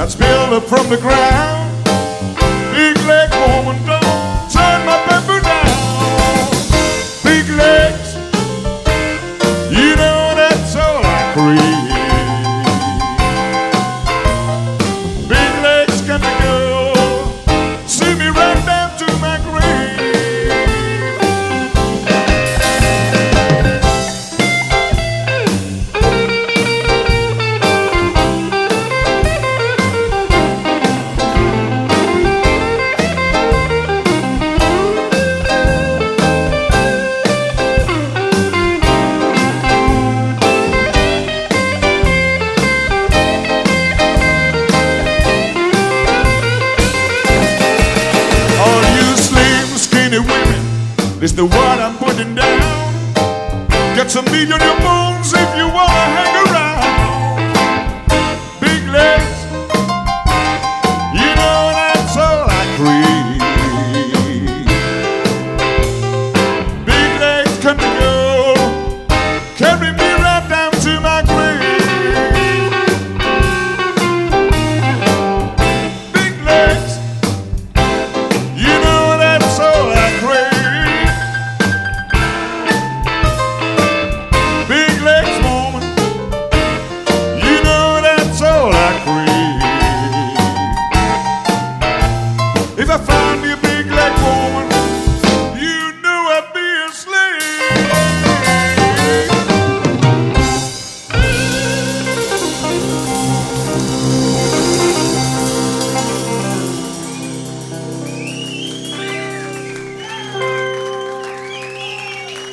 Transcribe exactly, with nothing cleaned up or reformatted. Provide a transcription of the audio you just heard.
that's built up from the ground. Big leg woman, don't turn my pepper down. Big legs, you know that's all I crave. Big legs got to go, see me right down to my grave. Women, it's the word I'm putting down. Get some meat on your bones if you wanna hang